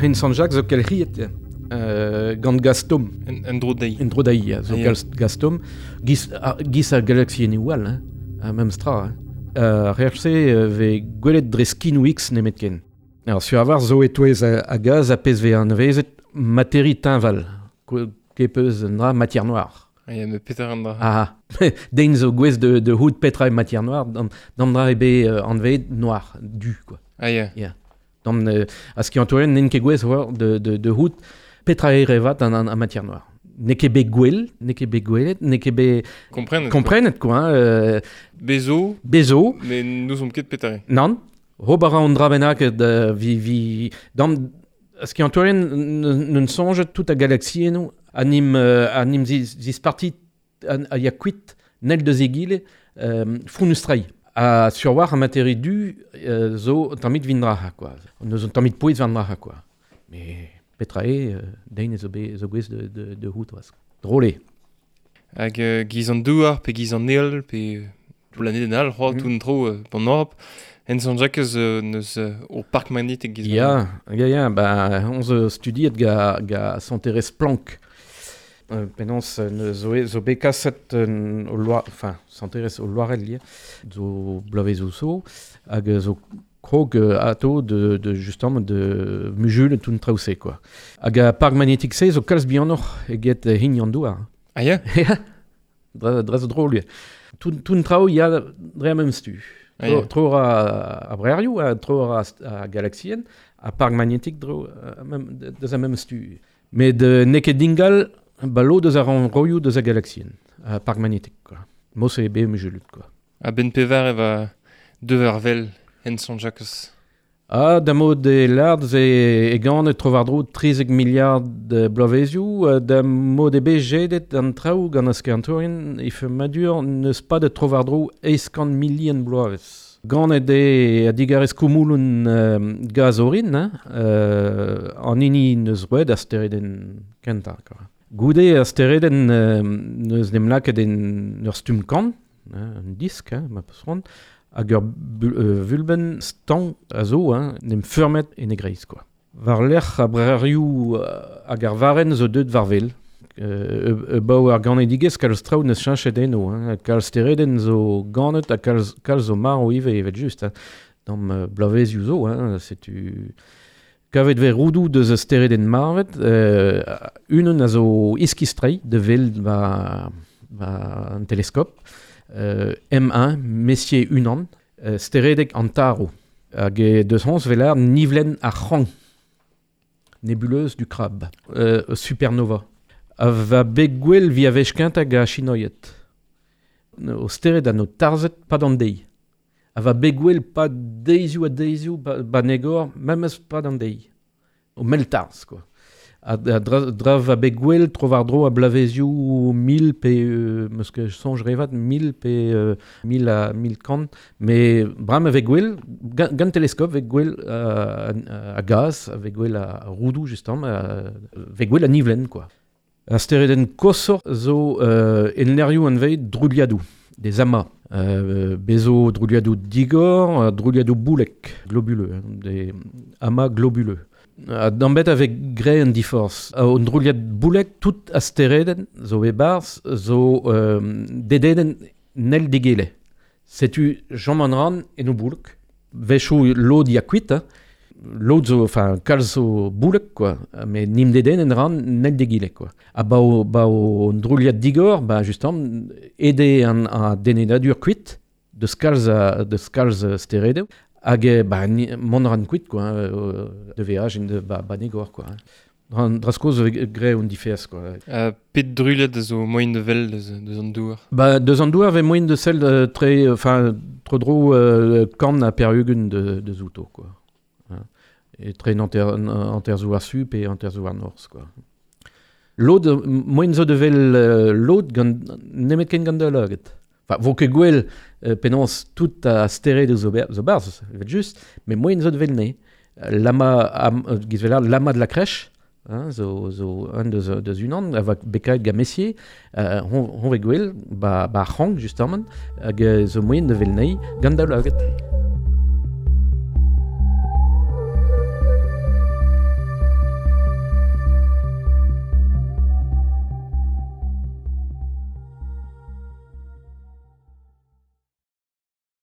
Saint-Jacques zo kelriet gant gastom. En dro dei. En dro daï, zo gastom. Gis a galaxie ni wal, même stra. Reerse ve gwelet dre skin X nemet ken. Alors, sur avoir zo etouez a gaz a pez ve an vezet materi tinval. Kepeuz dra matière noire. Me peter an dra. Dein zo gwez de hout petra e matière noire, dan dra ebe an vet noir, du, quoi. Yeah. Dan, a ski antoren, nen ke gwez war de hout petra e revat an matière noire. Ne ket be gwelet, ne ket be... Komprenet, quoi. Bezo, mais nous sommes ket petare. Non, robara an dra benak vi... Dan, a ski antoren, n'en songe tout a galaxie nou, anim zis partit a ya kuit nel de zegile frunustrai. A surwar a materi du zo tamit vindraha, quoi. Zo tamit poez vindraha, quoi. Mais petrae, dein zo gwez de hout, drôle. Hag giz an douar, pe giz an neol, pe l'année denal, tout tro bon Europe. En Saint-Jacques neus au parc magnétique giz. Ya, on studiet ga Santeres Planck. Penans zo bekaset o loar, enfin, Santeres o Loirel lié, zo blavez zo, hag zo krog ato de justement de mujul tout traouse, quoi. Hag a parc magnétique se zo kalz bianor eget hini an douar. Ah ya? Ya, draz drôle. Tout trao ya dre même stu. Tro a Brerioù, tro a Galaxien, a parc magnétique dro deus a même stu. Mais de neket dingal, balo deus a ran roioù deus a Galaxien, a parc magnétique, quoi. Mos e be mujulut, quoi. A ben pevar eva devervel en Saint-Jacques. Damo de lard e gant trovar dro 30 milliards de blovezioù, damo de bejedet an traoù gant as kantorin, if madur neus pa de trovar dro 100 million bloavezh. Gant de a digarez koumouloun gazorin, an ini neus roued a stereden kenta, quoi. Goude a stereden neus nemlaket en ur stumkan, un disk, ma peus hag ur vulben stang a zo, nem furmet en egreiz, quoi. Var lec'h a Brerioù hag ar varen zo deud varvel. Bao ar gant edigez kalz traoù neus chanchet eno. Kalz tereden zo ganet a kalz zo mar o ive evet just. Dam blavezioù zo, setu... Kavet ve roudou deus eus tereden marvet, unan a zo iskistrei de vel va un teleskop. M1, Messier unan, steredek an taro. Hag deus hons velar nivelen ar c'hang, nébuleuse du crabe, supernova. A va begwell vi a vechkint hag a chinoyet. O stered an o tarzet pa d'an dei. A va begwell pa deizioù ba negor, memes pa d'an dei. O mel tarz, quoi. A dra va begwell trovar dro a blavezioù 1000 pe, meus que sonj revat 1000 pe 1000 a 1000 kant, mais bram a vegwell, gant teleskop vegwell a gaz, a vegwell a roudou justam, vegwell a nivelen, quoi. A stereden kosor zo enlerioù an veit drouliadou, des amas. Bezo drouliadou digor, drouliadou boulek, globuleux, des amas globuleux. D'embet avec gre an diforce. On drouliad boulek tout a stereden zo e barz zo dededen nel digele. Setu Jean Manran en o boulek. Vechou lod ya kuit, lod zo, enfin, kalz zo boulek, quoi. Mais nim deden en ran nel digele, quoi. Bao drouliad digor, justam, ede an a denedadur kuit, de skalz steredeu. Hag mon ran kuit, quoi, de veaj en de banegor, quoi. Draskoz gre un difez, quoi. Pet drulet zo moyen de vel deus an douar. Deus an douar ve moyen de sel tro dro kan a perugen de zouto, quoi. Et très anterzouar sup et anterzouar nors, quoi. Lod, moyen zo de vel lod nemet ken gant da laget. Enfin, vo ket gwell penans tout a stere de zo barz, just, mais moyen zo de vel ne. Lama de la crèche, zo un deus unan, ava bekaet ga Messier, hon ve gwell, ba c'hang, justement, hag zo moyen de vel ne gant da laget.